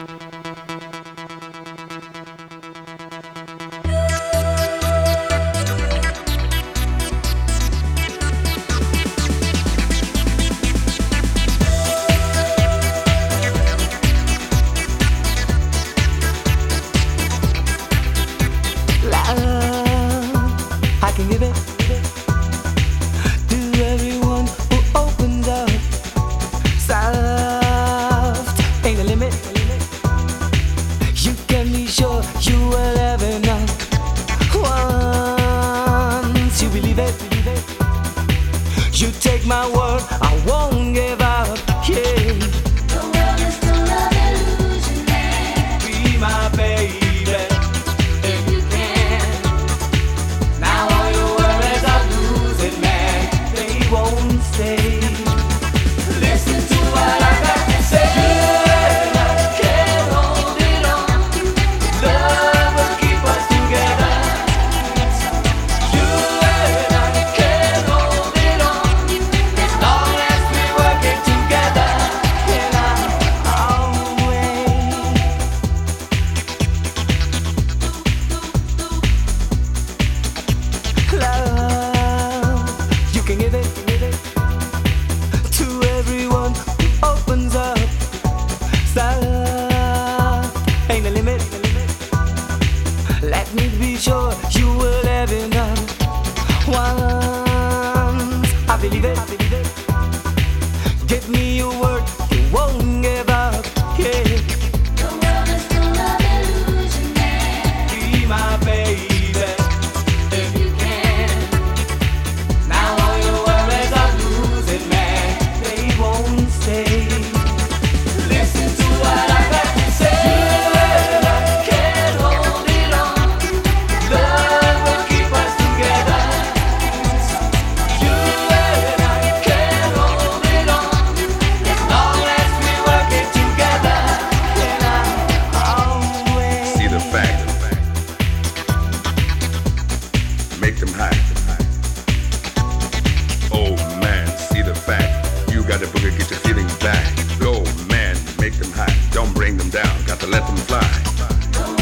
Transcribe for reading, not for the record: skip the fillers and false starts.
I can give it to everyone who opens up. Soft ain't the limit. You can be sure you will have enough. Once you believe it, you take my word, I won't give up. Yeah. The world is full of illusion, man. Be my baby. Let me be sure you will have enough. Once I believe it, give me your word, you won't give up. Yeah. The world is full of illusion, man. Be my baby, if you can. Now all your worries are losing, man. They won't stay. Listen to what I got to say. Make them high. Oh man, see the fact. You got to boogie, get your feelings back. Oh man, make them high. Don't bring them down. Got to let them fly.